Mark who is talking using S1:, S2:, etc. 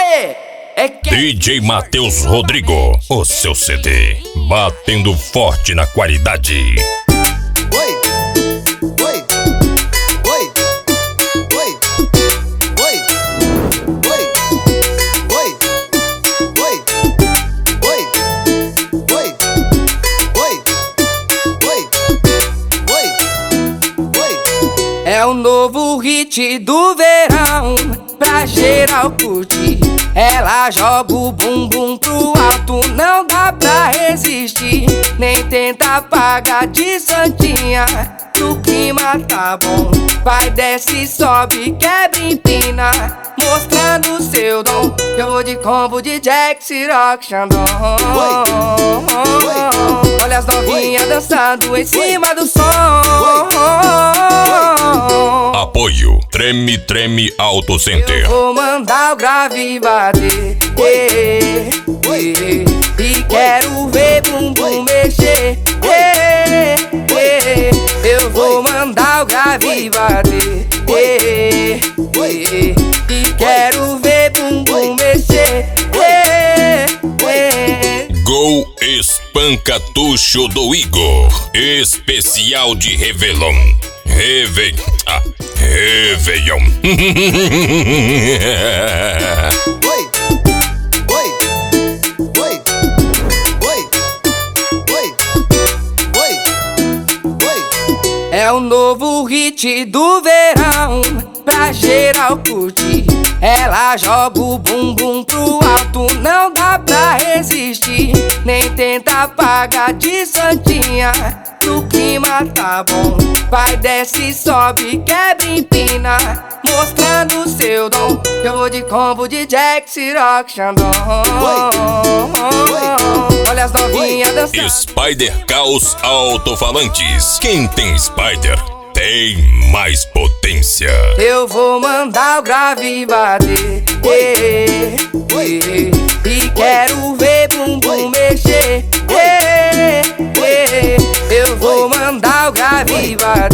S1: Aê!
S2: DJ Matheus Rodrigo, o seu CD, batendo forte na qualidade.
S1: É o novo hit do verão, pra geral curtir. Ela joga o bumbum pro alto, não dá pra resistir. Nem tenta apagar de santinha, o clima tá bom. Vai, desce, sobe, quebra, empina, mostrando seu dom. Eu vou de combo de Jack, Ciroc, Xandão. Olha as novinhas dançando em cima do som.
S2: Apoio Treme Treme Auto Center.
S1: Eu vou mandar o grave bater, e quero ver bumbum mexer, eu vou mandar o grave bater, e quero ver bumbum mexer,
S2: Gol Espanca Tuxo do Igor, especial de Réveillon. Réveillon.
S1: É o novo hit do verão, pra geral curtir. Ela joga o bumbum pro alto, não dá pra resistir. Nem tenta apagar de santinha, o clima tá bom. Vai, desce, sobe, quebra, empina, mostrando seu dom. Eu vou de combo de Jack, Ciroc, Xandão. Olha as novinhas dançando.
S2: Spider Caos Alto-Falantes. Quem tem Spider tem mais potência.
S1: Eu vou mandar o grave bater, e quero ver bumbum mexer, eu vou mandar o grave bater,